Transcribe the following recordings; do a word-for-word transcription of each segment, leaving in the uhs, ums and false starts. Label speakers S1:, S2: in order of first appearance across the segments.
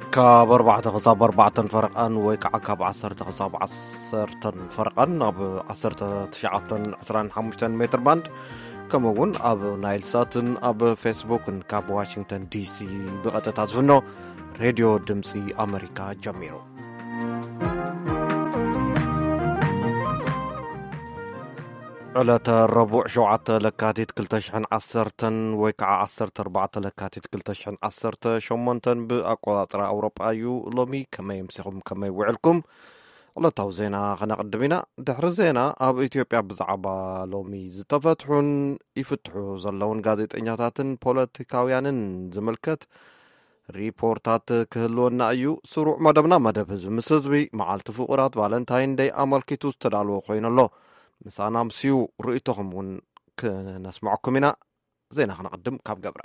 S1: كاب أربعة خصاب أربعة فرقان ويكع كاب عصرة خصاب عصرة فرقان أب عصرة تشعة عشرين حمشتن متر باند كمون أب نايل ساتن أب فيسبوك كاب واشنطن دي سي بقطة تزفنو راديو دمسي أمريكا جميرو على الربوع شوعة لكاتيت كلتشحن عصرتن ويكع عصرة أربعة لكاتيت كلتشحن عصرة شمونتن بأقواطر أوروبا أيو لومي كما يمسيكم كما يوعلكم على توزينا خنا قدمنا دحر زينا أب إثيوبيا بزعبا لومي زتفتحون يفتحوا زلون غازيطنياتاتن بوليتيكاويانن زملكت ريبورتات كهلونا أيو سروع مدبنا مدب هزم مسزبي معالت فقرات فالنتاين دي أمالكيتو استدالو خوين الله مسانا مسيو رؤيتهم ون نسمعكم هنا زينا خنا قدم كاب قبرة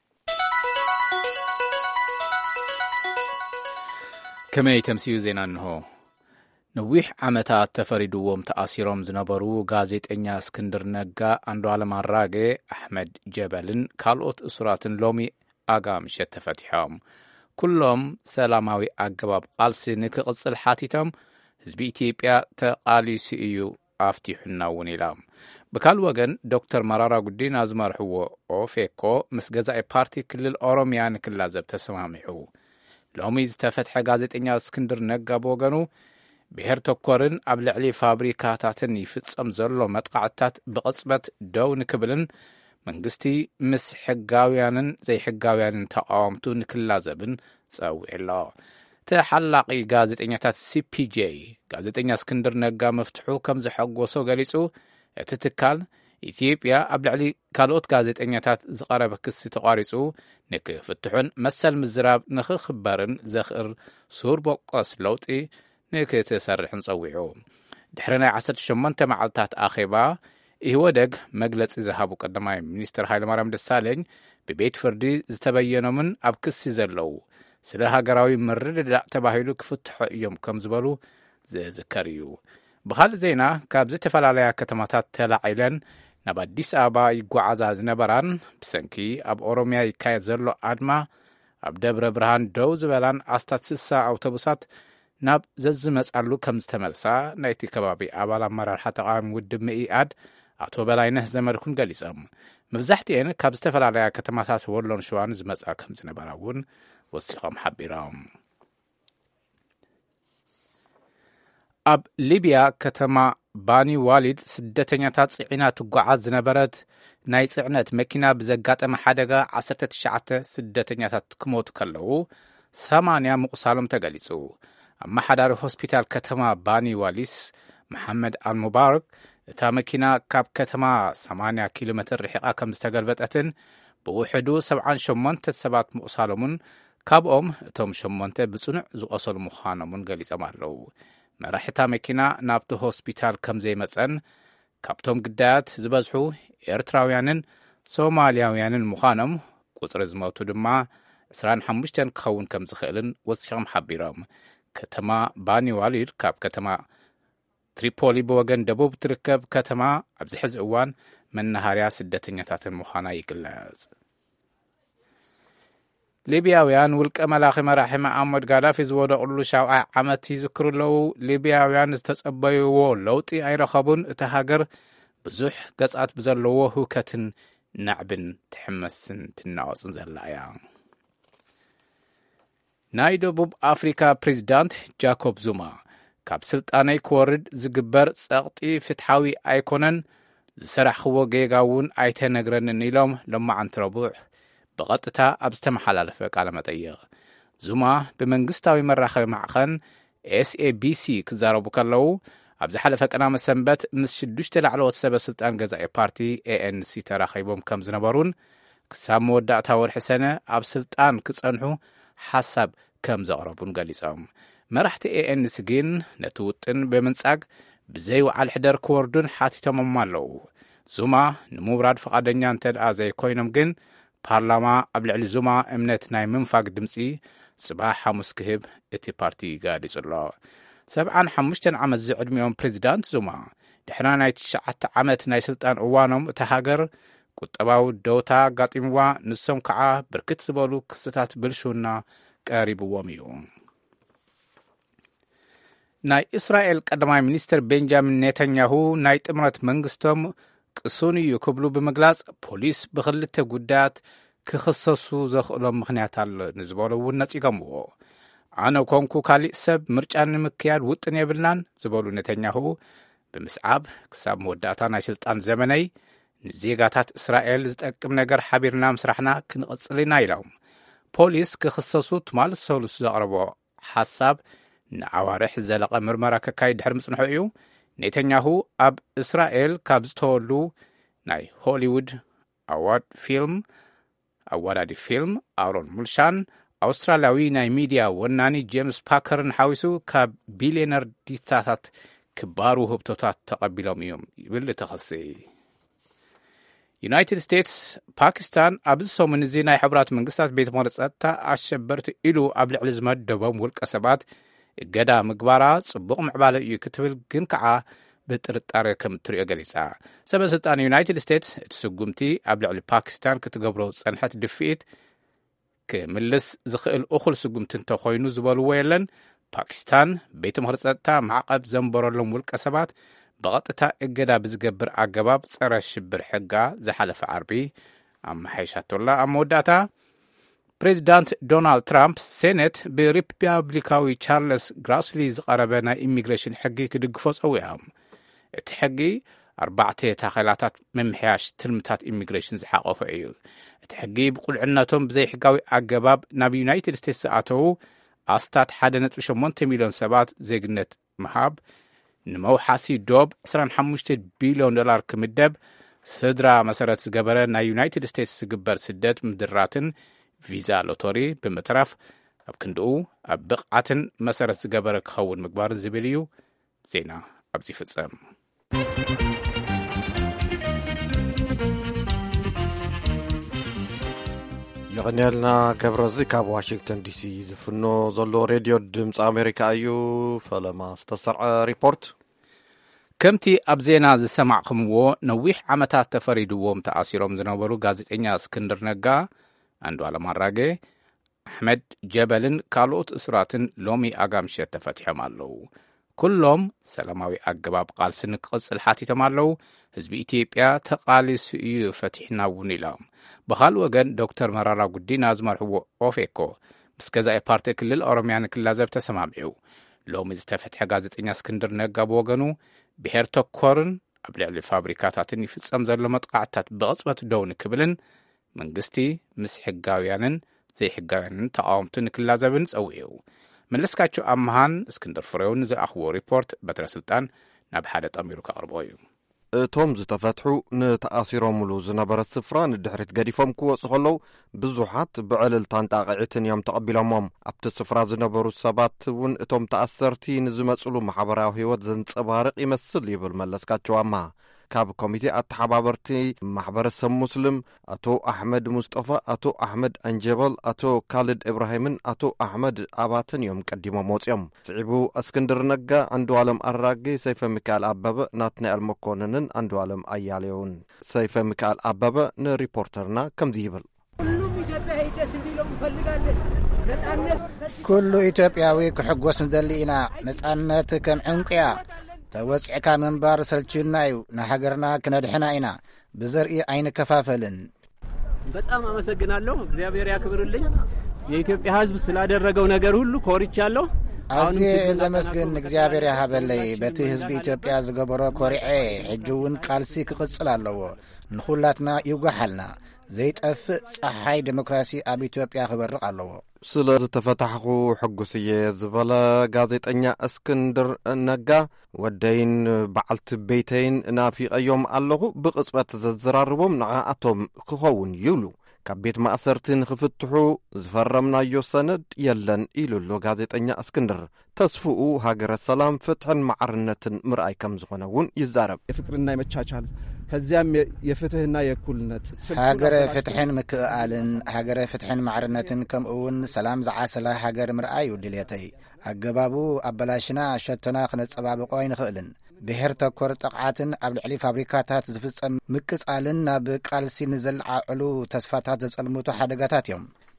S2: كما يتمسيو زينا انه نويح عمتات تفريدوهم تأثيرهم زنبرو غازيت انيا اسكندر نقا اندو على مراغي احمد جبلن كالوت اسراتن لومي اقام شتفتحهم كلهم سلاماوي اقباب قالسي نكقص الحاتيتهم هزبي إثيوبيا تقالي سيئيو አፍቲሕና ወኔላም በካል ወገን ዶክተር መራራ ጉዲና አዝማርሕዎ ኦፌኮ ምስገዛኢ ፓርቲ ክልል ኦሮሚያን ክላዘብ ተሰማሚሑ ሎሚ ዝተፈትሐ ጋዜጠኛ እስክንድር ነጋ በወገኑ ብሔር ተኮርን ኣብ ልዕሊ ፋብሪካታትን ይፍጸም ዘሎ መጥቃዕታት ብቕጽበት ደው ንክብልን መንግስቲ ምስ ሕጋውያንን ዘይሕጋውያንን ተቃወምቱ ንክላዘብን ጸውዒሎ ተሐላቂ ጋዜጠኛታት ሲፒጄ ጋዜጠኛ እስክንድር ነጋ መፍትሑ ከም ዝሐጎሶ ገሊጹ እቲ ትካል ኢትዮጵያ ኣብ ልዕሊ ካልኦት ጋዜጠኛታት ዝቐረበ ክሲ ተቋሪጹ ንክፍትሑን መሰል ምዝራብ ንኽኽበርን ዘኽር ሱር ቦቆስ ለውጢ ንክትሰርሕን ጸዊዑ ድሕሪ ናይ ዓሰርተ ሸሞንተ መዓልታት ኣኼባ ኢህወደግ መግለጺ ዝሃቡ ቀዳማይ ሚኒስትር ሃይለማርያም ደሳለኝ ብቤት ፍርዲ ዝተበየኖምን ኣብ ክሲ ዘለዉ ስለ ሃገራዊ ምርድዳእ ተባሂሉ ክፍትሑ እዮም ከም ዝበሉ ዝዝከር እዩ ብኻልእ ዜና ካብ ዝተፈላለያ ከተማታት ተላዒለን ናብ ኣዲስ ኣበባ ይጓዓዛ ዝነበራን ብሰንኪ ኣብ ኦሮሚያ ይካየድ ዘሎ ኣድማ ኣብ ደብረ ብርሃን ደው ዝበላን ኣስታት ስሳ ኣውቶቡሳት ናብ ዘዝመጻሉ ከም ዝተመልሳ ናይቲ ከባቢ ኣባል ኣመራርሓ ተቃዋሚ ውድብ ምኢኣድ ኣቶ በላይነህ ዘመድኩን ገሊጾም መብዛሕትአን ካብ ዝተፈላለያ ከተማታት ወሎን ሸዋን ዝመጻ ከም ዝነበራ እውን ወሲቖም ሓቢሮም ኣብ ሊብያ ከተማ ባኒ ዋሊድ ስደተኛታት ጽዒና ትጓዓዝ ዝነበረት ናይ ጽዕነት መኪና ብዘጋጠመ ሓደጋ ዓሰርተ ትሽዓተ ስደተኛታት ክሞቱ ከለዉ ሰማንያ ምቁሳሎም ተገሊጹ ኣመሓዳሪ ሆስፒታል ከተማ ባኒ ዋሊስ መሐመድ አልሙባረክ እታ መኪና ካብ ከተማ ሰማንያ ኪሎ ሜትር ርሒቓ ከም ዝተገልበጠትን ብውሕዱ ሰብዓን ሸሞንተ ሰባት ምቁሳሎምን ካብኦም እቶም ሸሞንተ ብጽኑዕ ዝቆሰሉ ምዃኖምን ገሊጾም ኣለዉ መራሕታ መኪና ናብቲ ሆስፒታል ከም ዘይመጸን ካብቶም ግዳያት ዝበዝሑ ኤርትራውያንን ሶማልያውያንን ምዃኖም ቁጽሪ ዝሞቱ ድማ ዕስራን ሓሙሽተ ክኸውን ከም ዝኽእልን ወሲኾም ሓቢሮም ከተማ ባኒ ዋሊድ ካብ ከተማ ትሪፖሊ ብወገን ደቡብ ትርከብ ከተማ ኣብዚ ሕዚ እዋን መናሃርያ ስደተኛታትን ምዃና ይግለጽ ሊብያውያን ውልቀ መላኺ መራሒ መሐመድ ጋዳፊ ዝወደቕሉ ሻውዓይ ዓመት ይዝክሩ ኣለዉ ሊብያውያን ዝተጸበይዎ ለውጢ ኣይረኸቡን እቲ ሃገር ብዙሕ ገጻት ብዘለዎ ህውከትን ናዕብን ትሕመስን ትናወፅን ዘላ እያ ናይ ደቡብ ኣፍሪካ ፕሬዚዳንት ጃኮብ ዙማ ካብ ስልጣነይ ክወርድ ዝግበር ጸቕጢ ፍትሓዊ ኣይኮነን ዝሰራሕኽዎ ጌጋ እውን ኣይተነግረንን ኢሎም ሎማዓንቲ ረቡዕ ብቐጥታ ኣብ ዝተመሓላለፈ ቃለ መጠይቕ ዙማ ብመንግስታዊ መራኸቢ ማዕኸን ኤስ ኤ ቢ ሲ ክዛረቡ ከለዉ ኣብ ዝሓለፈ ቀዳመ ሰንበት ምስ ሽዱሽተ ላዕለዎት ሰበ ስልጣን ገዛኢ ፓርቲ ኤ ኤን ሲ ተራኺቦም ከም ዝነበሩን ክሳብ መወዳእታ ወርሒ ሰነ ኣብ ስልጣን ክጸንሑ ሓሳብ ከም ዘቕረቡን ገሊጾም መራሕቲ ኤ ኤን ሲ ግን ነቲ ውጥን ብምንጻግ ብዘይወዓል ሕደር ክወርዱን ሓቲቶሞም ኣለዉ ዙማ ንምውራድ ፈቓደኛ እንተ ደኣ ዘይኮይኖም ግን ፓርላማ ኣብ ልዕሊ ዙማ እምነት ናይ ምንፋግ ድምፂ ጽባሕ ሐሙስ ክህብ እቲ ፓርቲ ገሊጹ ኣሎ ሰብዓን ሓሙሽተ ዓመት ዝዕድሚኦም ፕሬዚዳንት ዙማ ድሕሪ ናይ ትሽዓተ ዓመት ናይ ስልጣን እዋኖም እቲ ሃገር ቁጠባዊ ደውታ ኣጋጢምዋ ንሶም ከዓ ብርክት ዝበሉ ክስታት ብልሹና ቀሪብዎም እዩ። ናይ እስራኤል ቀዳማይ ሚኒስትር ቤንጃሚን ኔታንያሁ ናይ ጥምረት መንግስቶም ቅሱን እዩ ክብሉ ብምግላጽ ፖሊስ ብኽልተ ጉዳያት ክኽሰሱ ዘኽእሎም ምኽንያት ኣሎ ንዝበሎ እውን ነጺጎምዎ። ኣነ ኮንኩ ካሊእ ሰብ ምርጫ ንምክያድ ውጥን የብልናን ዝበሉ ኔታንያሁ ብምስዓብ ክሳብ መወዳእታ ናይ ስልጣን ዘመነይ ንዜጋታት እስራኤል ዝጠቅም ነገር ሓቢርና ምስራሕና ክንቕጽል ኢና ኢሎም ፖሊስ ክኽሰሱ ትማል ሰሉስ ዘቕረቦ ሓሳብ ንዓዋርሕ ዘለቐ ምርመራ ከካይድ ድሕሪ ምጽንሖ እዩ። ኔታንያሁ ኣብ እስራኤል ካብ ዝተወሉ ናይ ሆሊውድ ኣዋርድ ፊልም ኣዋዳዲ ፊልም ኣሮን ሙልሻን ኣውስትራልያዊ ናይ ሚድያ ወናኒ ጄምስ ፓከርን ሓዊሱ ካብ ቢልዮነር ዲታታት ክባሩ ህብቶታት ተቐቢሎም እዮም ይብል ተኸሲ። ዩናይትድ ስቴትስ ፓኪስታን ኣብዚ ሰሙን እዚ ናይ ሕቡራት መንግስታት ቤተ ምኽሪ ጸጥታ ኣሸበርቲ ኢሉ ኣብ ልዕሊ ዝመደቦም ውልቀ ሰባት እገዳ ምግባራ ጽቡቕ ምዕባለ እዩ ክትብል ግን ከዓ ብጥርጣረ ከም እትሪኦ ገሊጻ። ሰበስልጣን ዩናይትድ ስቴትስ እቲ ስጉምቲ ኣብ ልዕሊ ፓኪስታን ክትገብሮ ጸንሐት ድፍኢት ክምልስ ዝኽእል እኹል ስጉምቲ እንተኾይኑ ዝበልዎ የለን። ፓኪስታን ቤተ ምኽሪ ጸጥታ ማዕቐብ ዘንበረሎም ውልቀ ሰባት ብቐጥታ እገዳ ብዝገብር ኣገባብ ጸረ ሽብር ሕጋ ዝሓለፈ ዓርቢ ኣመሓይሻቶላ። ኣብ መወዳእታ ፕሬዚዳንት ዶናልድ ትራምፕ ሴኔት ብሪፐብሊካዊ ቻርልስ ግራስሊ ዝቐረበ ናይ ኢሚግሬሽን ሕጊ ክድግፎ ጸዊዖም። እቲ ሕጊ ኣርባዕተ ታኸላታት መምሕያሽ ትልምታት ኢሚግሬሽን ዝሓቐፈ እዩ። እቲ ሕጊ ብቁልዕነቶም ብዘይ ሕጋዊ ኣገባብ ናብ ዩናይትድ ስቴትስ ዝኣተዉ ኣስታት ሓደ ነጥቢ ሸሞንተ ሚልዮን ሰባት ዜግነት ምሃብ ንመውሓሲ ዶብ ዕስራን ሓሙሽተ ቢልዮን ዶላር ክምደብ ስድራ መሰረት ዝገበረ ናይ ዩናይትድ ስቴትስ ዝግበር ስደት ምድራትን ቪዛ ሎቶሪ ብምትራፍ ኣብ ክንድኡ ኣብ ብቕዓትን መሰረት ዝገበረ ክኸውን ምግባርን ዝብል እዩ። ዜና ኣብዚ ይፍጸም።
S1: ይቕንየልና ገብረዚ ካብ ዋሽንግተን ዲሲ ዝፍኖ ዘሎ ሬድዮ ድምፂ ኣሜሪካ እዩ። ፈለማ ዝተሰርዐ ሪፖርት
S2: ከምቲ ኣብ ዜና ዝሰማዕኹምዎ ነዊሕ ዓመታት ተፈሪድዎም ተኣሲሮም ዝነበሩ ጋዜጠኛ እስክንድር ነጋ፣ አንዱዓለም አራጌ፣ ኣሕመድ ጀበልን ካልኦት እስራትን ሎሚ ኣጋምሸት ተፈቲሖም ኣለዉ። ኩሎም ሰላማዊ ኣገባብ ቃልሲ ንክቕጽል ሓቲቶም ኣለዉ። ህዝቢ ኢትዮጵያ ተቓሊሱ እዩ ፈቲሕና እውን ኢሎም። ብኻልእ ወገን ዶክተር መራራ ጉዲና ዝመርሕዎ ኦፌኮ ምስ ገዛኢ ፓርቲ ክልል ኦሮምያ ንክላዘብ ተሰማሚዑ። ሎሚ ዝተፈትሐ ጋዜጠኛ እስክንድር ነጋ ብወገኑ ብሄር ተኮርን ኣብ ልዕሊ ፋብሪካታትን ይፍጸም ዘሎ መጥቃዕትታት ብቕጽበት ደው ንክብልን መንግስቲ ምስ ሕጋውያንን ዘይሕጋውያንን ተቃወምቲ ንክላዘብን ጸዊዑ። መለስካቸው ኣምሃን እስክንድር ፍሬውን ዝኣኽቦ ሪፖርት በትረ ስልጣን ናብ ሓደ ጠሚሩ ከቕርቦ እዩ።
S1: እቶም ዝተፈትሑ ንተኣሲሮምሉ ዝነበረ ስፍራ ንድሕሪት ገዲፎም ክወፁ ከለዉ ብዙሓት ብዕልልታን ጣቕዒትን እዮም ተቐቢሎሞም። ኣብቲ ስፍራ ዝነበሩ ሰባት እውን እቶም ተኣሰርቲ ንዝመጽሉ ማሕበራዊ ህይወት ዘንጸባርቕ ይመስል ይብል መለስካቸው ኣምሃ። ካብ ኮሚቴ ኣተሓባበርቲ ማሕበረሰብ ሙስሊም ኣቶ ኣሕመድ ሙስጠፋ፣ ኣቶ ኣሕመድ አንጀበል፣ ኣቶ ካልድ ኢብራሂምን ኣቶ ኣሕመድ ኣባትን እዮም ቀዲሞም ወፂኦም። ስዒቡ እስክንድር ነጋ፣ አንዱዓለም አራጌ፣ ሰይፈ ሚካኤል ኣበበ፣ ናትናኤል መኮንንን አንዱዓለም አያሌውን። ሰይፈ ሚካኤል ኣበበ ንሪፖርተርና ከምዚ ይብል።
S3: ሁሉም ኢትዮጵያ ሄደስ እንዲለው እንፈልጋለን። ነጻነት
S4: ኩሉ ኢትዮጵያዊ ክሕጎስ ንደሊ ኢና። ነጻነት ከም ዕንቁያ ተወጽዕካ መንባር ሰልችና እዩ። ንሃገርና ክነድሕና ኢና። ብዘርኢ አይንከፋፈልን።
S5: በጣም አመሰግናለሁ። እግዚአብሔር ያክብርልኝ። የኢትዮጵያ ሕዝብ ስላደረገው ነገር ሁሉ ኮርቻለሁ።
S4: ኣዝየ ዘመስግን እግዚአብሔር ያሃበለይ። በቲ ህዝቢ ኢትዮጵያ ዝገበሮ ኮሪዐ ሕጂውን ቃልሲ ክቕጽል ኣለዎ። ንኹላትና ይጓሓልና። ዘይጠፍእ ፀሓይ ዲሞክራሲ ኣብ ኢትዮጵያ ክበርቕ ኣለዎ።
S1: ስለ ዝተፈታሕኹ ሕጉስ እየ ዝበለ ጋዜጠኛ እስክንድር ነጋ ወደይን በዓልቲ ቤተይን ናፊቐዮም ኣለኹ። ብቕጽበት ዘዘራርቦም ንዓኣቶም ክኸውን ይብሉ። ካብ ቤት ማእሰርቲ ንኽፍትሑ ዝፈረምናዮ ሰነድ የለን ኢሉሎ ጋዜጠኛ እስክንድር ተስፍኡ ሃገረ ሰላም ፍትሕን ማዕርነትን ምርኣይ ከም ዝኾነ እውን ይዛረብ።
S6: የፍቅርና የመቻቻል ከዚያም የፍትህና የእኩልነት
S4: ሃገረ ፍትሕን ምክእኣልን ሃገረ ፍትሕን ማዕርነትን ከምኡውን ሰላም ዝዓሰላ ሃገር ምርኣይ ውድልየተይ። ኣገባቡ ኣበላሽና ሸተና ክነጸባብቆ ኣይንኽእልን። ብሄር ተኮር ጥቕዓትን ኣብ ልዕሊ ፋብሪካታት ዝፍጸም ምቅጻልን ናብ ቃልሲ ንዘለዓዕሉ ተስፋታት ዘጸልምቱ ሓደጋታት እዮም።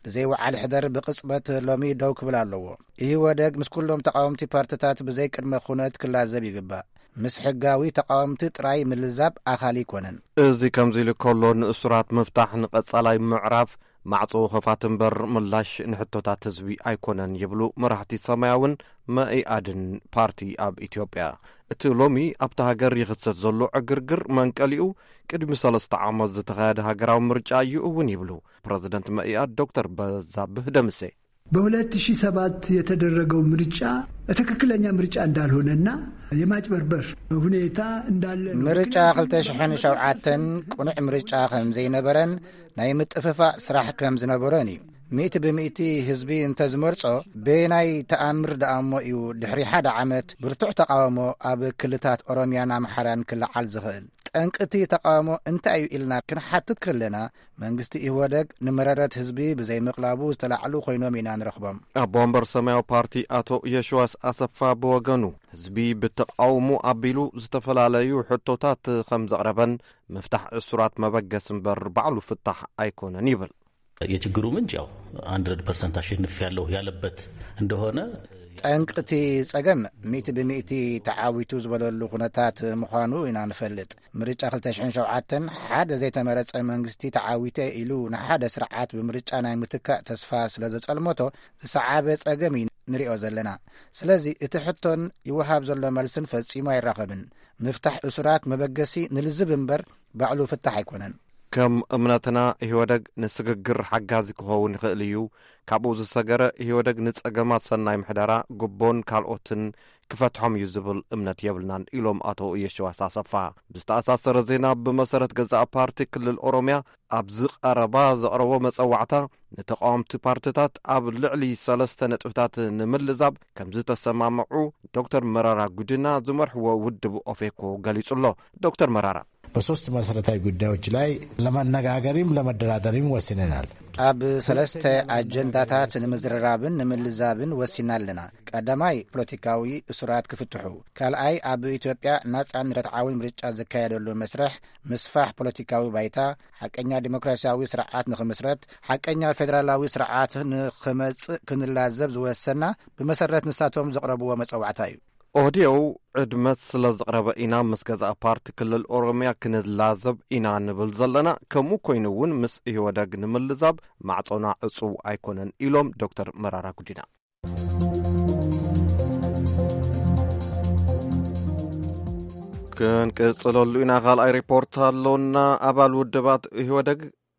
S4: ብዘይ ወዓል ሕደር ብቕጽበት ሎሚ ደው ክብል ኣለዎ። ኢህወደግ ምስ ኩሎም ተቃወምቲ ፓርቲታት ብዘይ ቅድመ ኩነት ክላዘብ ይግባእ። ምስ ሕጋዊ ተቃወምቲ ጥራይ ምልዛብ ኣኻሊ ይኮነን።
S1: እዚ ከምዚ ኢሉ ከሎ ንእሱራት ምፍታሕ ንቐጻላይ ምዕራፍ ማዕጾ ኸፋት እምበር ምላሽ ንሕቶታት ህዝቢ ኣይኮነን ይብሉ መራሕቲ ሰማያውን መኢአድን ፓርቲ ኣብ ኢትዮጵያ። እቲ ሎሚ ኣብቲ ሃገር ይኽሰት ዘሎ ዕግርግር መንቀሊኡ ቅድሚ ሰለስተ ዓመት ዝተኻየደ ሃገራዊ ምርጫ እዩ እውን ይብሉ ፕሬዚደንት መኢአድ ዶክተር በዛብህ ደምሴ።
S7: በሁለት ሺህ ሰባት የተደረገው ምርጫ ትክክለኛ ምርጫ እንዳልሆነና የማጭበርበር ሁኔታ እንዳለ
S4: ምርጫ ሁለት ሺህ ሰብዓተ ቁኑዕ ምርጫ ከም ዘይነበረን ናይ ምጥፍፋእ ስራሕ ከም ዝነበረን እዩ። ሚእቲ ብሚእቲ ህዝቢ እንተዝመርጾ ብናይ ተኣምር ደኣሞ እዩ ድሕሪ ሓደ ዓመት ብርቱዕ ተቃውሞ ኣብ ክልታት ኦሮሚያን ኣምሓራን ክለዓል ዝኽእል። ጠንቅቲ ተቃውሞ እንታይ እዩ ኢልና ክንሓትት ከለና መንግስቲ ኢህወደግ ንመረረት ህዝቢ ብዘይ ምቕላቡ ዝተላዕሉ ኮይኖም ኢና ንረኽቦም።
S1: ኣቦ ወንበር ሰማያዊ ፓርቲ ኣቶ የሽዋስ ኣሰፋ ብወገኑ ህዝቢ ብተቃውሞ ኣቢሉ ዝተፈላለዩ ሕቶታት ከም ዘቕረበን ምፍታሕ እሱራት መበገስ እምበር ባዕሉ ፍታሕ ኣይኮነን ይብል።
S8: የችግሩ ምንጭ ያው መቶ ፐርሰንት አሸንፍ ያለው ያለበት እንደሆነ
S4: ጠንቅቲ ጸገም ሚእቲ ብሚእቲ ተዓዊቱ ዝበለሉ ኩነታት ምዃኑ ኢና ንፈልጥ። ምርጫ ሁለት ሺህ ሰብዓተ ሓደ ዘይተመረጸ መንግስቲ ተዓዊተ ኢሉ ንሓደ ስርዓት ብምርጫ ናይ ምትካእ ተስፋ ስለ ዘጸልሞቶ ዝሰዓበ ጸገም ንሪኦ ዘለና። ስለዚ እቲ ሕቶን ይወሃብ ዘሎ መልስን ፈጺሙ ኣይራኸብን። ምፍታሕ እሱራት መበገሲ ንልዝብ እምበር ባዕሉ ፍታሕ ኣይኮነን።
S1: ከም እምነትና ኢህወደግ ንስግግር ሓጋዚ ክኸውን ይኽእል እዩ። ካብኡ ዝሰገረ ኢህወደግ ንጸገማት ሰናይ ምሕደራ ጉቦን ካልኦትን ክፈትሖም እዩ ዝብል እምነት የብልናን ኢሎም ኣቶ የሽዋስ ኣሰፋ። ብዝተኣሳሰረ ዜና ብመሰረት ገዛእ ፓርቲ ክልል ኦሮሚያ ኣብ ዝቐረባ ዘቕረቦ መጸዋዕታ ንተቃወምቲ ፓርቲታት ኣብ ልዕሊ ሰለስተ ነጥብታት ንምልዛብ ከም ዝተሰማምዑ ዶክተር መራራ ጉዲና ዝመርሕዎ ውድብ ኦፌኮ ገሊጹሎ። ዶክተር መራራ
S9: በሶስት መሰረታዊ ጉዳዮች ላይ ለመነጋገርም ለመደራደርም ወስነናል።
S4: ኣብ ሰለስተ አጀንዳታት ንምዝረራብን ንምልዛብን ወሲናልና። ቀዳማይ ፖለቲካዊ እሱራት ክፍትሑ፣ ካልኣይ ኣብ ኢትዮጵያ ናጻን ረትዓዊ ምርጫ ዝካየደሉ መስርሕ ምስፋሕ ፖለቲካዊ ባይታ፣ ሓቀኛ ዲሞክራሲያዊ ስርዓት ንኽምስረት፣ ሓቀኛ ፌደራላዊ ስርዓት ንኽመጽእ ክንላዘብ ዝወሰና ብመሰረት ንሳቶም ዘቕረብዎ መጸዋዕታ እዩ።
S1: ኦህዴው ዕድመት ስለ ዘቕረበ ኢና ምስ ገዛእ ፓርቲ ክልል ኦሮሚያ ክንላዘብ ኢና ንብል ዘለና። ከምኡ ኮይኑ እውን ምስ ኢህወደግ ንምልዛብ ማዕጾና ዕጹው ኣይኮነን ኢሎም ዶክተር መራራ ጉዲና። ክንቅጽለሉ ኢና ካልኣይ ሪፖርት ኣሎና። ኣባል ውድባት ኢህወደግ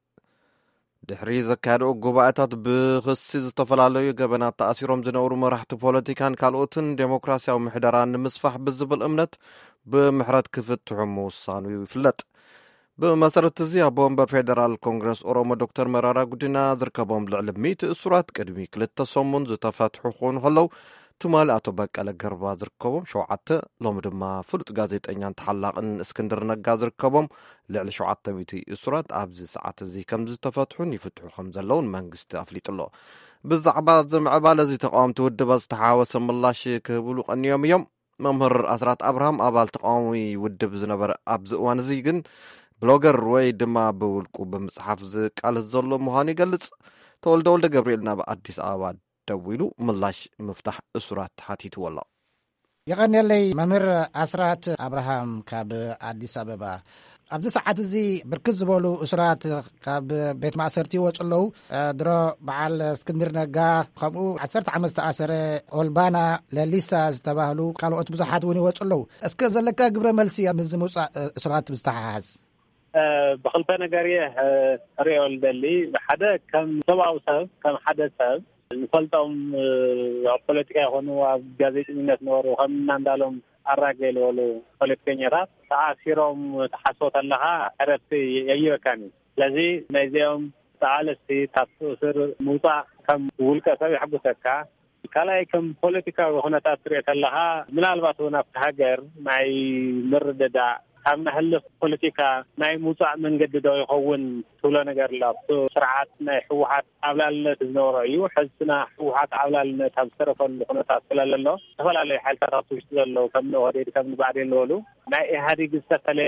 S1: ድሕሪ ዘካየድኦ ጉባኤታት ብኽሲ ዝተፈላለዩ ገበናት ተኣሲሮም ዝነበሩ መራሕቲ ፖለቲካን ካልኦትን ዴሞክራሲያዊ ምሕደራ ንምስፋሕ ብዝብል እምነት ብምሕረት ክፍትሑ ምውሳኑ ይፍለጥ። ብመሰረት እዚ ኣቦ ወንበር ፌደራል ኮንግረስ ኦሮሞ ዶክተር መራራ ጉዲና ዝርከቦም ልዕሊ ሚእቲ እሱራት ቅድሚ ክልተ ሰሙን ዝተፈትሑ ክኾኑ ከለው ትማሊ ኣቶ በቀለ ገርባ ዝርከቦም ሸውዓተ ሎሚ ድማ ፍሉጥ ጋዜጠኛን ተሓላቕን እስክንድር ነጋ ዝርከቦም ልዕሊ ሸውዓተ ሚእቲ እሱራት ኣብዚ ሰዓት እዚ ከም ዝተፈትሑን ይፍትሑ ከም ዘለውን መንግስቲ ኣፍሊጡሎ። ብዛዕባ ዝምዕባለ እዚ ተቃወምቲ ውድባት ዝተሓዋወሰ ምላሽ ክህብሉ ቀኒዮም እዮም። መምህር ኣስራት ኣብርሃም ኣባል ተቃዋሚ ውድብ ዝነበረ ኣብዚ እዋን እዚ ግን ብሎገር ወይ ድማ ብውልቁ ብምጽሓፍ ዝቃልስ ዘሎ ምዃኑ ይገልጽ። ተወልደ ወልደ ገብርኤል ናብ ኣዲስ ኣበባ ደው ኢሉ ምላሽ ምፍታሕ እሱራት ሓቲትዎ ኣሎ።
S4: ይቐኒለይ መምህር ኣስራት ኣብርሃም ካብ ኣዲስ ኣበባ። ኣብዚ ሰዓት እዚ ብርክት ዝበሉ እሱራት ካብ ቤት ማእሰርቲ ይወፁ ኣለዉ። ድሮ በዓል እስክንድር ነጋ ከምኡ ዓሰርተ ዓመት ዝተኣሰረ ኦልባና ለሊሳ ዝተባህሉ ካልኦት ብዙሓት እውን ይወፁ ኣለዉ። እስከ ዘለካ ግብረ መልሲ ምስ ምውፃእ እሱራት ብዝተሓሓዝ
S10: ብክልተ ነገር እየ ሪኦ ልደሊ። ሓደ ከም ሰብኣዊ ሰብ ከም ሓደ ሰብ ንፈልጦም ኣብ ፖለቲካ ይኾኑ ኣብ ጋዜጠኝነት ነበሩ ከም እናንዳሎም ኣራጌ ዝበሉ ፖለቲከኛታት ተኣሲሮም ተሓስቦ ከለኻ ዕረፍቲ የይበካኒ። ስለዚ ናይዚኦም ተኣለስቲ ካብቲ እስር ምውፃእ ከም ውልቀ ሰብ ይሕጉሰካ። ካልኣይ ከም ፖለቲካዊ ኩነታት ትሪኦ ከለኻ ምናልባት እውን ኣብቲ ሃገር ናይ ምርድዳእ ካብ ናህልፍ ፖለቲካ ናይ ምውፃእ መንገዲ ዶ ይኸውን ትብሎ ነገር ኣሎ። ኣብቲ ስርዓት ናይ ሕወሓት ኣብላልነት ዝነበረ እዩ። ሕዝና ሕወሓት ኣብላልነት ኣብ ዝተረፈሉ ኩነታት ስለዘሎ ዝተፈላለዩ ሓይልታት ውሽጢ ዘለዉ ከም ኦህዴድ ከም ብኣዴን ዝበሉ ናይ ኢህአዴግ ዝተፈለየ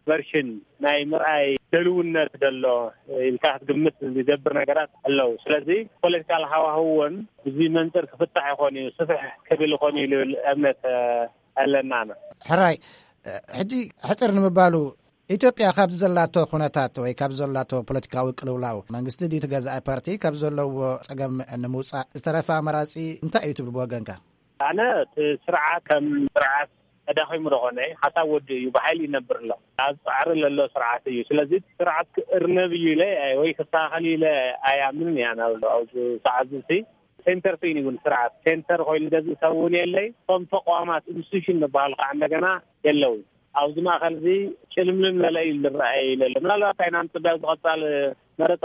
S10: ቨርሽን ናይ ምርኣይ ደልውነት ደሎ ኢልካ ክትግምት ዝገብር ነገራት ኣለው ስለዚ ፖለቲካል ሃዋህውን እዚ መንፅር ክፍታሕ ይኾን እዩ ስፍሕ ክብል ይኾን ኢሉ እምነት ኣለና
S4: ሕራይ ሕጂ ሕፅር ንምባሉ ኢትዮጵያ ካብ ዘላቶ ኩነታት ወይ ካብ ዘላቶ ፖለቲካዊ ቅልውላው መንግስቲ ዲ ትገዛእ ፓርቲ ካብ ዘለዎ ፀገም ንምውፃእ ዝተረፈ መራፂ እንታይ እዩ ትብል ብወገንካ?
S10: ኣነ ስርዓት ከም ስርዓት ተዳኺሙ ዝኾነ ሓሳብ ወዲ እዩ ብሓይሊ ይነብር ኣሎ ኣብ ፃዕሪ ዘሎ ስርዓት እዩ ስለዚ ስርዓት ክእርነብ እዩ ኢለ ወይ ክስተኻኸል ኢለ ኣያምንን እያ ናብሎ ኣብዚ ሰዓት እዚ ሴንተር ኮይኑ ይውን ስርዓት ሴንተር ኮይኑ ገዝእ ሰብ እውን የለይ ከም ተቋማት ኢንስቲትዩሽን ዝበሃሉ ከዓ እንደገና የለው ኣብዚ ማእኸል እዚ ጭልምልም ለለይ ዝረአይ ይለሎ ምናልባት ዓይናን ፅባይ ዝቐፃል መረፃ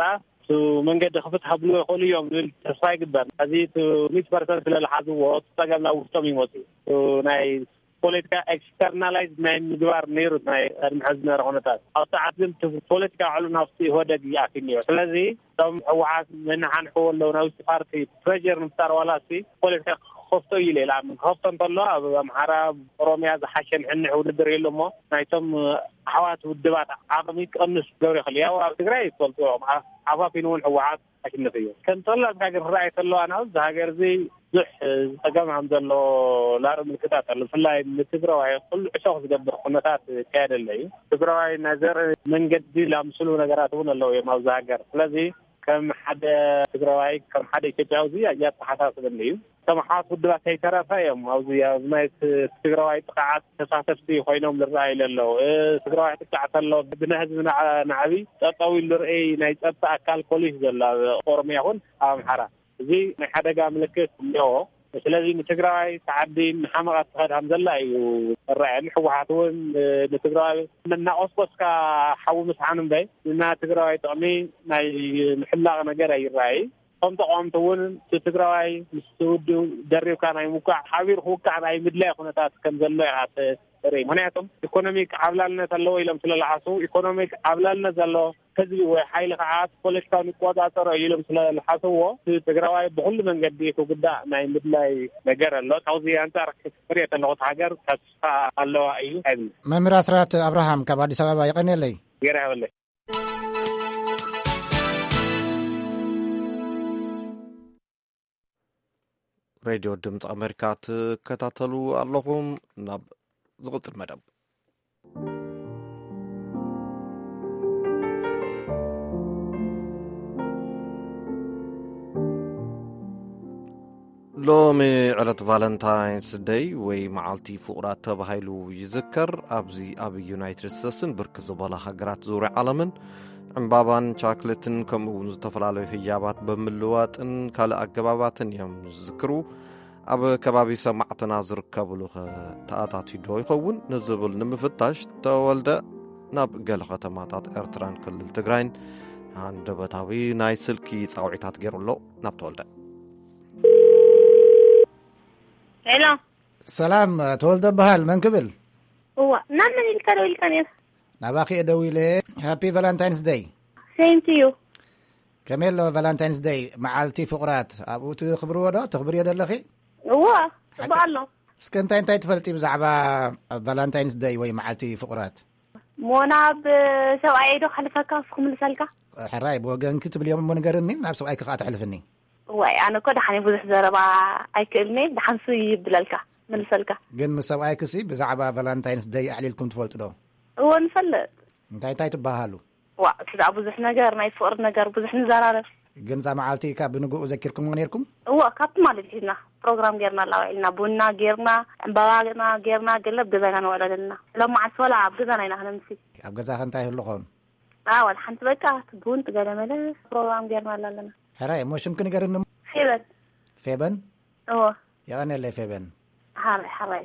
S10: መንገዲ ክፍትሓብሉ ይኽእሉ እዮም ዝብል ተስፋ ይግበር እዚ ሚት ፐርሰንት ስለዝሓዝዎ ፀገም ናብ ውሽጦም ይመፁ ናይ ፖለቲካ ኤክስተርናላይዝ ናይ ምግባር ነይሩ ናይ ቅድሚ ሕዚ ዝነበረ ኩነታት ኣብ ሰዓት ግን ፖለቲካ ዕሉ ናብቲ ወደግ ይኣክል እኒኦ ስለዚ እቶም ሕወሓት መናሓንሕዎ ኣለዉ ናይ ውሽጢ ፓርቲ ፕሬዠር ንምፍጣር ዋላ ሲ ፖለቲካ ክኸፍቶ እዩ ኢለ ይልኣምን ክኸፍቶ እንተሎ ኣብ ኣምሓራ ኦሮምያ ዝሓሸ ንሕንሕ ውድድር የሎ እሞ ናይቶም ኣሕዋት ውድባት ዓቕሚ ክቕንስ ገብሩ ይኽእል ያው ኣብ ትግራይ ትፈልጥዎ ዓፋፊን እውን ሕወሓት ኣሽንፍ እዩ ከም ጠላትካ ግን ክረኣይ ተለዋ ናብ እዚ ሃገር እዚ ብዙሕ ፀገም ከም ዘሎ ላርእ ምልክታት ኣሎ ብፍላይ ንትግራዋይ ኩሉ ዕሾኽ ዝገብር ኩነታት ይካየደለ እዩ ትግራዋይ ናዘርኢ መንገዲ ላምስሉ ነገራት እውን ኣለዉ እዮም ኣብዚ ሃገር ስለዚ ከም ሓደ ትግራዋይ ከም ሓደ ኢትዮጵያዊ እዚ ኣያ ተሓሳስበኒ እዩ እቶም ኣሕዋት ውድባት ከይተረፈ እዮም ኣብዚ ኣብ ናይ ትግራዋይ ጥቃዓት ተሳተፍቲ ኮይኖም ዝረኣዩ ኣለዉ ትግራዋይ ጥቃዕ ተሎ ብንህዝቢ ንዓቢ ጠጠው ኢሉ ርአይ ናይ ፀጥታ ኣካል ፖሊስ ዘሎ ኣብ ኦሮምያ ይኹን ኣብ ኣምሓራ እዚ ናይ ሓደጋ ምልክት እኒአዎ ስለዚ ንትግራዋይ ተዓዲ ንሓመቓት ትኸድ ከም ዘላ እዩ ዝረአየኒ ሕወሓት እውን ንትግራዋይ እናቆስቆስካ ሓዊ ምስሓን እምበይ እና ትግራዋይ ጥቕሚ ናይ ምሕላቕ ነገር ኣይረአይ ከም ተቋምቲ እውን ትግራዋይ ምስ ውድኡ ደሪብካ ናይ ምውቃዕ ሓቢር ክውቃዕ ናይ ምድላይ ኩነታት ከም ዘሎ ኢኻ ትርኢ ምክንያቱም ኢኮኖሚክ ዓብላልነት ኣለዎ ኢሎም ስለዝሓስቡ ኢኮኖሚክ ዓብላልነት ዘለዎ ህዝቢ ወይ ሓይሊ ከዓ ፖለቲካዊ ይቆፃፀሮ ኢሎም ስለዝሓስብዎ ትግራዋይ ብኩሉ መንገዲ ክጉዳእ ናይ ምድላይ ነገር ኣሎ ካብዚ ኣንፃር ክትሪኦ ከለኹ ሃገር ተስፋ ኣለዋ እዩ ኣይብል
S4: መምህር ኣስራት ኣብርሃም ካብ ኣዲስ ኣበባ ይቐኒለይ
S10: ገይራ ይበለይ
S1: ሬድዮ ድምፂ ኣሜሪካ ትከታተሉ ኣለኹም ናብ ዝቕፅል መደብ ሎሚ ዕለት ቫለንታይንስ ደይ ወይ መዓልቲ ፍቁራት ተባሂሉ ይዝከር ኣብዚ ኣብ ዩናይትድ ስቴትስን ብርክት ዝበላ ሃገራት ዙርያ ዓለምን ዕምባባን ቻክሌትን ከምኡውን ዝተፈላለዩ ህጃባት ብምልዋጥን ካልእ ኣገባባትን እዮም ዝዝክሩ ኣብ ከባቢ ሰማዕትና ዝርከብሉ ተኣታትዩ ዶ ይኸውን ንዝብል ንምፍታሽ ተወልደ ናብ ገለ ከተማታት ኤርትራን ክልል ትግራይን አንደበታዊ ናይ ስልኪ ፃውዒታት ገይሩሎ ናብ ተወልደ
S11: ሄሎ
S4: ሰላም ተወልደ በሃል መን ክብል
S11: እዋ ናምን ኢልካ ደው ኢልካ ነይር
S4: ናባኺ ደው ኢለ ሃፒ ቫለንታይንስ ደይ
S11: ሴም ቱ ዩ
S4: ከመይ ኣሎ ቫለንታይንስ ደይ መዓልቲ ፍቁራት ኣብኡ ትኽብርዎ ዶ ትኽብር እየ ዘለኺ
S11: እዋ ፅቡቅ ኣሎ
S4: እስከ እንታይ እንታይ ትፈልጢ ብዛዕባ ቫለንታይንስ ደይ ወይ መዓልቲ ፍቁራት
S11: ሞና ብሰብኣይ ዶ ሓልፈካ ስኩም ልሰልካ
S4: ሕራይ ብወገንኪ ትብልዮም እሞ ንገርኒ ናብ ሰብኣይ ክኸዓ ትሕልፍኒ
S11: ወይ ኣነ እኮ ድሓኒ ብዙሕ ዘረባ ኣይክእልኒ ድሓንሱ ይብለልካ ምልሰልካ
S4: ግን ምስ ሰብኣይ ክሲ ብዛዕባ ቫለንታይንስ ደይ ኣዕሊልኩም ትፈልጡ ዶ
S11: እዎ ንፈልጥ
S4: እንታይ እንታይ ትባሃሉ
S11: ዋ ብዛዕባ ብዙሕ ነገር ናይ ፍቅሪ ነገር ብዙሕ ንዘራረብ
S4: ግን ዛ መዓልቲ ካብ ብንግኡ ዘኪርኩም ነይርኩም
S11: እዎ ካብቲ ማለት ሒዝና ፕሮግራም ጌርና ላውዒልና ቡና ጌርና ዕምባባና ጌርና ገለብ ገዛና ንውዕለልና ሎም መዓልቲ ወላ ኣብ ገዛና ኢና ክነምሲ
S4: ኣብ ገዛኸ እንታይ ህሉ ኸውን
S11: ወላ ሓንቲ በቃ ቡን ትገለመለ ፕሮግራም ጌርና ኣለና
S4: ሕራይ እሞ ሽምክ ንገርኒ
S11: ፌበን
S4: ፌበን
S11: እዎ
S4: የቐኒለይ ፌበን
S11: ሓራይ ሓራይ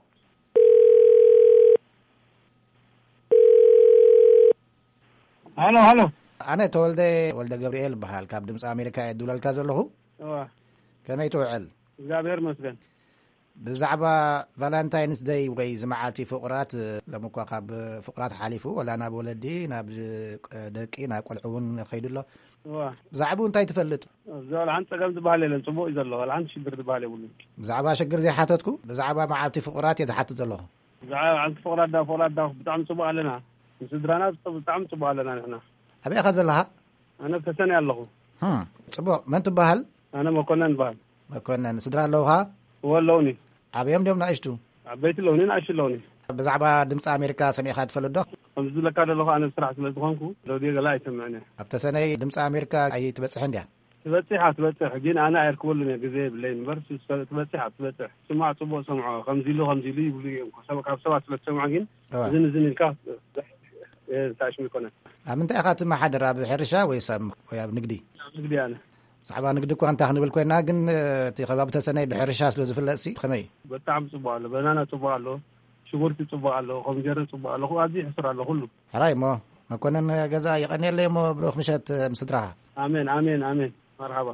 S10: ሃሎ ሃሎ
S4: ኣነ ተወልደ ወልደ ገብርኤል በሃል ካብ ድምፂ ኣሜሪካ የድውለልካ ዘለኹ
S10: እዋ
S4: ከመይ ትውዕል
S10: እግዚአብሔር ይመስገን
S4: ብዛዕባ ቫለንታይንስ ደይ ወይ ዝመዓልቲ ፍቁራት ለምኳ ካብ ፍቁራት ሓሊፉ ወላ ናብ ወለዲ ናብ ደቂ ናብ ቆልዑ እውን ከይዱ ኣሎ ብዛዕባ እንታይ ትፈልጥ
S10: ዘልዓን ፀገም ዝበሃል የለን ፅቡቅ እዩ ዘሎ ልዓን ሽግር ዝበሃል የብሉን
S4: ብዛዕባ ሽግር ዘይሓተትኩ ብዛዕባ መዓልቲ ፍቁራት እየ ዝሓትት ዘለኹ
S10: ብዛዕባ መዓልቲ ፍቁራት ዳ ፍቁራት ዳ ብጣዕሚ ፅቡቅ ኣለና
S12: ስድራና ብጣዕሚ ጽቡቅ ኣለና ንሕና
S4: ኣበይ ኸ ዘለኻ
S12: ኣነ ተሰነ ኣለኹ
S4: ጽቡቅ መን ትበሃል
S12: ኣነ መኮነን በሃል
S4: መኮነን ስድራ ኣለውኻ
S12: ወለውኒ
S4: ዓበዮም ዶም ናእሽቱ
S12: ዓበይቲ ለውኒ ናእሽቱ ለውኒ
S4: ብዛዕባ ድምፂ ኣሜሪካ ሰሚዕኻ ትፈልጥ ዶ
S12: ከምዚ ዝብለካ ዘለኹ ኣነ ስራሕ ስለ ዝኾንኩ ሬድዮ ገላ ኣይሰምዕን ኣብ
S4: ተሰነይ ድምፂ ኣሜሪካ ኣይትበፅሕን ድያ
S12: ትበፂሓ ትበፅሕ ግን ኣነ ኣይርከበሉን እየ ግዜ የብለይ እምበር ትበፂሓ ትበፅሕ ስማዕ ጽቡቅ ሰምዖ ከምዚ ኢሉ ከምዚ ኢሉ ይብሉ እዮም ካብ ሰባት ስለ ትሰምዖ ግን እዝን እዝን ኢልካ ታሽሚ ይኮነን ኣብ ምንታይ ኢኻ ትመሓደር ኣብ ሕርሻ ወይስ ወይ ኣብ ንግዲ ኣብ ንግዲ ኣነ ብዛዕባ ንግዲ እኳ እንታ ክንብል ኮይና ግን እቲ ከባቢ ተሰነይ ብሕርሻ ስለ ዝፍለጥ ሲ ከመይ ብጣዕሚ ጽቡቅ ኣሎ በናና ጽቡቅ ኣሎ ሽጉርቲ ጽቡቅ ኣሎ ኮሚደረ ጽቡቅ ኣሎ ኣዝዩ ሕሱር ኣሎ ኩሉ ሕራይ እሞ መኮነን ገዛ ይቐኒየለ እሞ ብሩኽ ምሸት ምስ ስድራኻ ኣሜን ኣሜን ኣሜን መርሓባ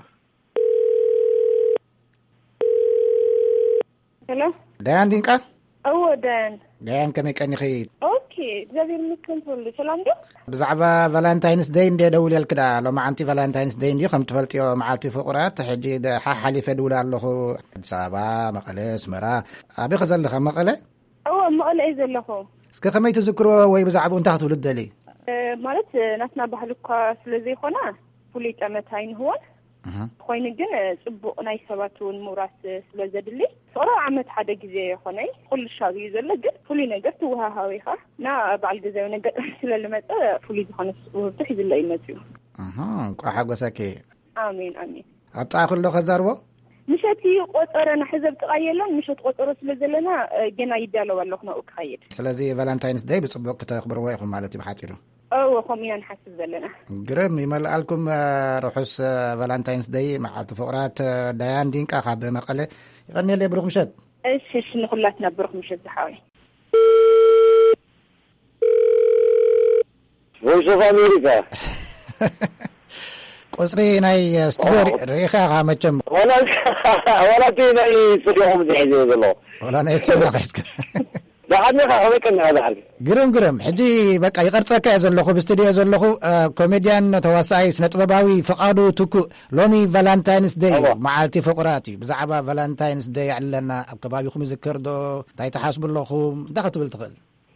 S13: ሄሎ
S4: ዳያን ዲንቃ
S13: እዎ ዳያን
S4: ዳያን ከመይ ቀኒኺ
S13: ኦኬ እግዚአብሔር ይመስገን ሁሉ ሰላም ዶ
S4: ብዛዕባ ቫላንታይንስ ዴይ እንደ ደውል የልክዳ ሎማ ዓንቲ ቫላንታይንስ ዴይ እንዲዩ ከም ትፈልጥዮ መዓልቲ ፍቁራት ሕጂ ሓሓሊፈ ድውል ኣለኹ ኣዲስ ኣበባ መቐለ ስመራ ኣበይ ኸ ዘለኻ መቐለ
S13: እዎ መቐለ እየ ዘለኹ
S4: እስከ ከመይ ትዝክሮ ወይ ብዛዕባኡ እንታይ ክትብል ትደሊ
S13: ማለት ናትና ባህሊ እኳ ስለዘይኮነ ፍሉይ ጠመት ኣይንህዎን ኮይኑ ግን ጽቡቕ ናይ ሰባት እውን ምውራስ ስለ ዘድሊ ፍቕሪ ዓመት ሓደ ግዜ ይኾነይ ኩሉ ሻብ እዩ ዘሎ ግን ፍሉይ ነገር ትወሃሃዊ ኢኻ እና በዓል ገዛዊ ነገር ስለ ልመፀ ፍሉይ ዝኾነ ውህብቶ ሒዙለ ይመፅ እዩ እንኳ ሓጎሰኪ ኣሜን ኣሜን ኣብ ጥቓ ኩሎ ከዛርቦ ምሸት ቆፀረና ሕዘብ ጥቓየለን ምሸት ቆፀሮ ስለ ዘለና ገና ይዳለዉ ኣለኹ ናብኡ ክኸይድ ስለዚ ቫላንታይንስ ዴይ ብጽቡቕ ክተኽብርዎ ኢኹም ማለት እዩ ብሓፂሩ أو خمينا نحسب لنا.
S4: قرم يمل لكم روحوس فالنتاينز داي مع فقرات ديان دينك أخاب مقالة يغني لي بروح مشد.
S13: إيش إيش نخلاتنا بروح مشد حاوي.
S14: Voice of America.
S4: قصري ناي استدور ريخا غامتشم.
S14: ولا ولا تينا يسريهم زي زلو.
S4: ولا نيسير خيسك.
S14: دعني خاويك أنا هذا حاجة.
S4: قرم قرم حجي بقى يقرصك يزلخو باستديو يزلخو كوميديان تواسعي سنتباباوي فقادو تكو لومي فالنتاينز داي معالتي فقراتي بزعبا فالنتاينز داي علنا أبكبابيكم يذكر دو تاي تحاسب اللخو دخلتوا بالتغل.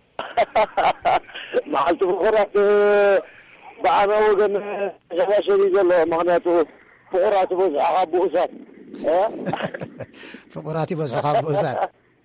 S14: معالتي فقراتي بعد وجن جواش يزلو مغناته فقراتي بوز عقاب بوزات.
S4: فقراتي بوز عقاب بوزات.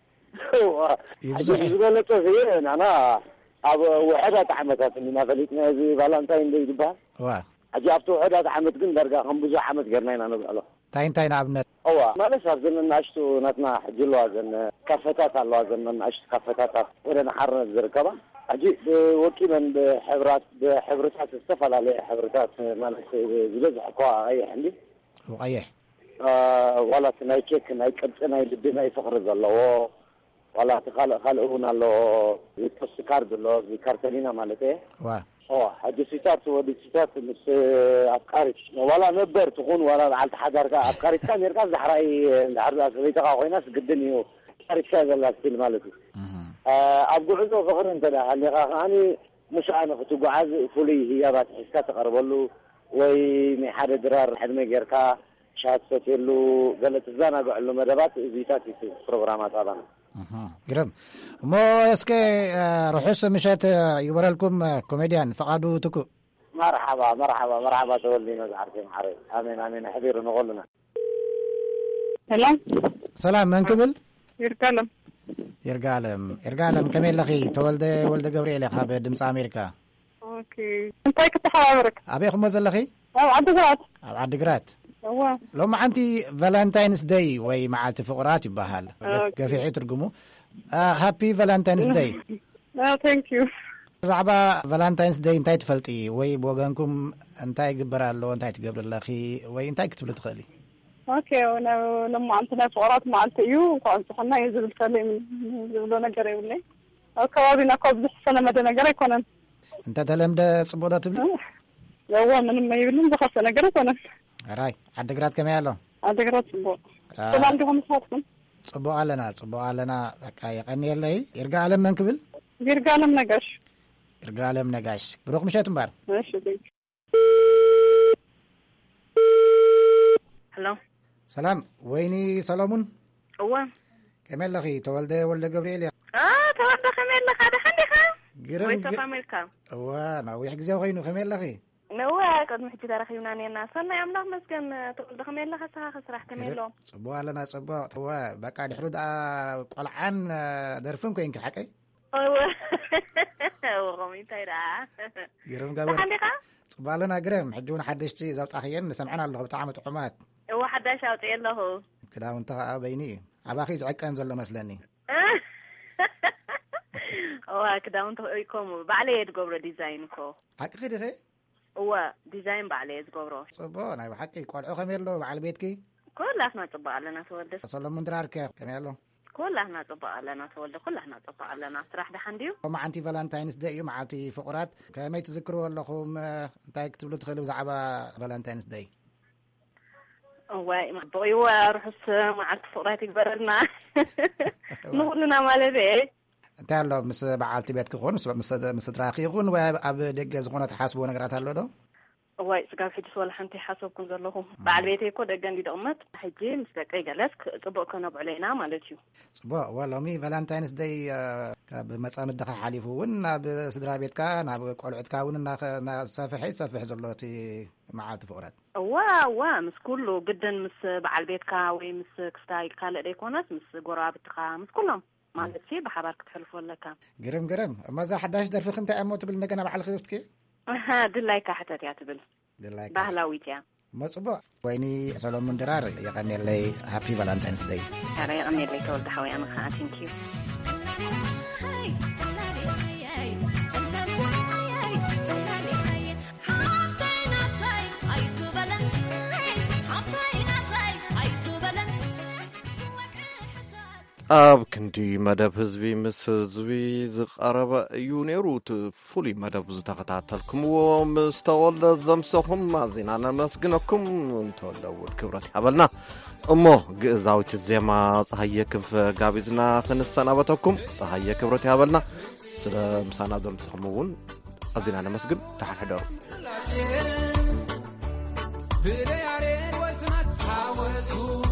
S14: يقول لك زين أنا أبو وحدة تعمتات من فليتنا زي فالنتاين دي دبا.
S4: واه.
S14: أجابته وحدة تعمت كن درجة هم بزح عمت قرنين أنا بقوله.
S4: تاين تاين عبنت.
S14: أوه ما ليش أرزن نعشتو نتنا حجلو أزن كفتات الله أزن نعشت كفتات ورنا حرنا الزركبة. أجي وكيلا بحبرات بحبرات السفل على حبرات ما نحس جلز حقا أي حندي.
S4: وأيه.
S14: آه ولا تنايكك نايكب تناي بدنا يفخر الله. ولا تخلق خلقونا له يتسكارد له ذكرتنينا مالته
S4: واه
S14: اه حاجه سيتات ودي سيتات مش افكارك ولا نبر تكون ولا على حجر افكارك كان يركز زحراي العرض زيت قاوي ناس قدني افكارك هذا الستيل مالته اه ابغى فخر انت ده اللي غاني مش انا كنت قاعد فولي هي بات حسات تقرب له وي من حد درار حد ما يركا شات له قالت زانا قال له مدبات زيتات في برنامجات هذا
S4: اها قرم مو اسكي روحوس مشات يورا لكم كوميديان فقادو تكو
S14: مرحبا مرحبا مرحبا تولي نزعرتي معري امين امين حبير نقولنا
S13: سلام
S4: سلام من قبل
S13: يرقالم
S4: يرقالم يرقالم كمين لخي تولد ولد جبريل خاب دمص امريكا
S13: اوكي انت كنت حاورك
S4: ابي خو مزلخي
S13: او عدقرات
S4: او عدقرات
S13: ايوه
S4: لو ما انت فالنتاينز داي وي معالتي فقرات يبهال كيف ترجموا هابي فالنتاينز داي
S13: اه ثانك يو
S4: زعبا فالنتاينز داي انتي تفلطي وي بوغانكم انتي يغبرالو انتي تغبرلخي وي انتي كتبل تخلي
S13: اوكي وانا لما عندنا فقرات معالتي يو وقلنا ينزل الكلام يقولوا نجري ولا او كوابينا كوب سنه ما نجري كنا
S4: انت تلمد صبودا تبلي
S13: يوا من ما يبلون بخص نجري كنا
S4: راي عدقرات كم يالو
S13: عدقرات صبو طبعا عندهم صوتكم
S4: صبو علنا صبو علنا بقى يقني يلي يرجع لهم من قبل
S13: يرجع لهم نقاش
S4: يرجع لهم نقاش بروح مشات مبار
S13: ماشي هلو
S4: سلام ويني سلامون
S13: هو
S4: كمال لخي تولد ولد جبريل
S13: اه تولد كمال لخ هذا حدي خا
S11: voice of America
S4: وانا ويح غزاو خينو خميل لخي
S11: نوا قد محجي تاريخنا نينا صرنا يا ملاح مسكن تقول خميل لخ صح خسرح كميلو
S4: صبوا لنا صبوا توا بقى دحرود قلعان درفن كاين كحقي
S11: ايوه وغمي تيرا
S4: غيرم غابر صبوا لنا غرم حجون حدشتي زاو صاخين سمعنا له بتاع مطعمات
S11: هو حدا شاوطي له
S4: كده وانت بيني اباخي زعقان زله مسلني
S11: هو كده وانت يكون بعليه تقبر ديزاين كو
S4: حقي دغه
S11: هو ديزاين بعليه تقبره
S4: صبوا انا بحكي قلعو خميلو على بيتكي
S11: كلنا طبق لنا تولد
S4: صلى من درارك كميلو
S11: كلنا طبق لنا تولد كلنا طبق لنا صراحه دحنديو
S4: وما انتي فالنتاينز داي مع انتي فقرات كما تذكروا لكم انتي كتبوا تخلوا زعبا فالنتاينز داي
S11: واي ما بغيو روحس مع فقرات يكبرنا نقولنا مالبي
S4: انت الله مس بعالتي بيتك خون مس مس دراخي خون واب دغ زغونه تحاسبوا نغرات الله دو
S11: واي سقال في جسول حنتي حسبكم زلهم بعد بيتي كو دغان دي دمت حجي مستقي جلسك طبق كنب علينا مالتيو
S4: صبا والله مي فالنتاينز داي بمصام الدخ حليفون بسدرا بيتكا ناب قلعتكا وننا صفحي صفح زلوتي معات فقرات
S11: وا وا مس كله جدا مس بعد بيتكا وي مس كستايل كاله ديكوناس مس غرابتكا مس كلهم مالتي بحبارك تحلفوا لك
S4: قرم قرم ما za حداش درفخ انت اموت بالنغنا بعل خيفتك
S11: ها دلايك حتى يعتبل
S4: دلايك
S11: باهلاويتيا
S4: مصبو ويني سولومون درار يقني لي هابي فالنتاينز داي
S11: انا يقني لي تولد حوي انا ثانك يو
S1: ኣብ ክንዲ መደብ ህዝቢ ምስ ህዝቢ ዝቐረበ እዩ ነይሩ ፍሉይ መደብ ዝተኸታተልኩምዎ ምስ ተወልደ ዘምሰኹም ኣዚና ነመስግነኩም እንተወለውድ ክብረት ሓበልና እሞ ግእዛዊት ዜማ ፀሃየ ክንፈ ጋቢዝና ክንሰናበተኩም ፀሃየ ክብረት ሓበልና ስለ ምሳና ዘምሰኹም እውን ኣዚና ነመስግን ተሓሕደሩ ብለያሬን ወስናት ሓወቱ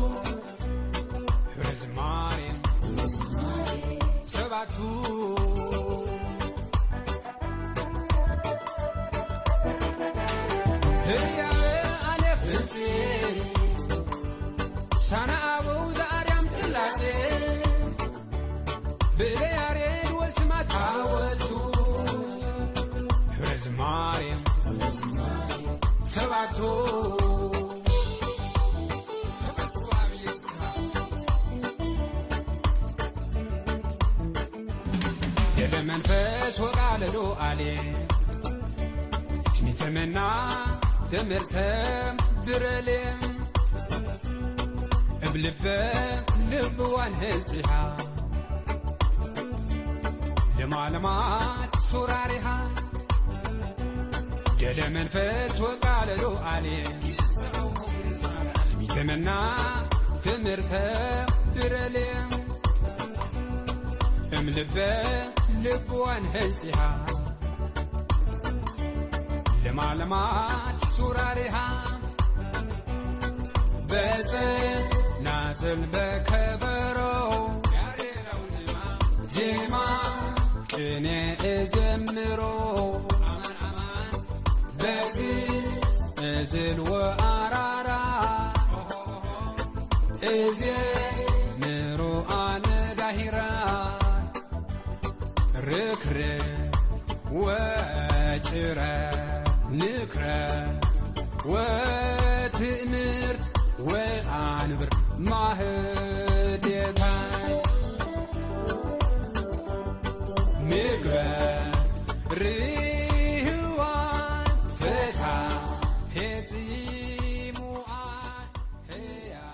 S1: Sabatu Hey ane fitsi Sana abu zaram tilate Bele yare wasmat awatu Rizmari Sabatu መንፈስ ወቃለሎ አለ ትንተመና ተመርተም ብረለም እብልበ ልብዋን ህጽሃ ለማለማት ሱራሪሃ ደለ መንፈስ ወቃለሎ አለ ትንተመና ተመርተም ብረለም እምልበ ልብዋን ህንጽሃ ለማለማት ሱራሪሃ በጽናጽል በከበሮ ዜማ ቅኔ እዘምሮ በግዕዝ ወአራራ እዘምሮ አነዳሂራ ركرة وجرة نكرة وتأمرت وعنبر معهدها مقرة ريوان فتحة هتيموان هيا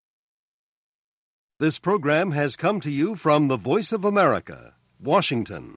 S15: This program has come to you from the Voice of America, Washington.